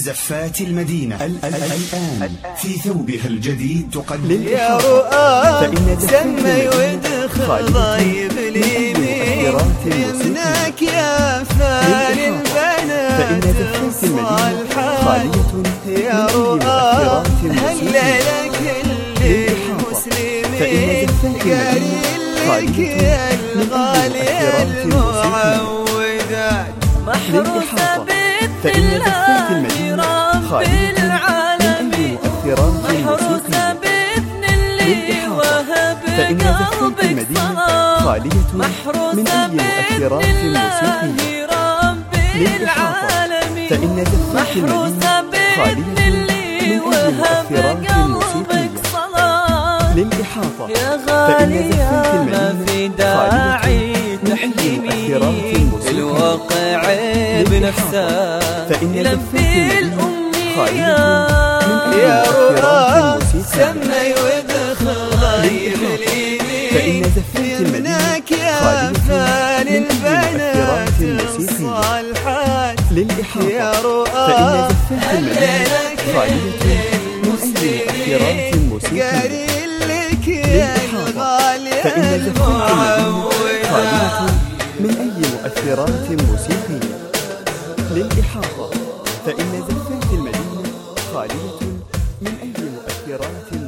زفات المدينة الآن في ثوبها الجديد تقدم يا رؤى سمي وادخل ضيب اليمين يمناك يا فال البنات الصالحات يا رؤى هلا لك المسلمين قاري لك يا الغالية المعودات محروسة بإذن رب العالمين محروسة بإذن اللي وهب قلبك صلاة محروسة بإذن الله رب العالمين محروسة بإذن اللي وهب قلبك صلاة يا غالية ما في داعي تحلمي الواقع بنفسه يلبي الأمنيات يا رؤى سمي وادخل ضيب اليمين يمناك يا فال البنات الصالحات يا رؤى هلا لك المسلمين قاري لك يا الغالية المعودة من أي مؤثرات موسيقية للإحاطة، فإن زفات المدينة خالية من أي مؤثرات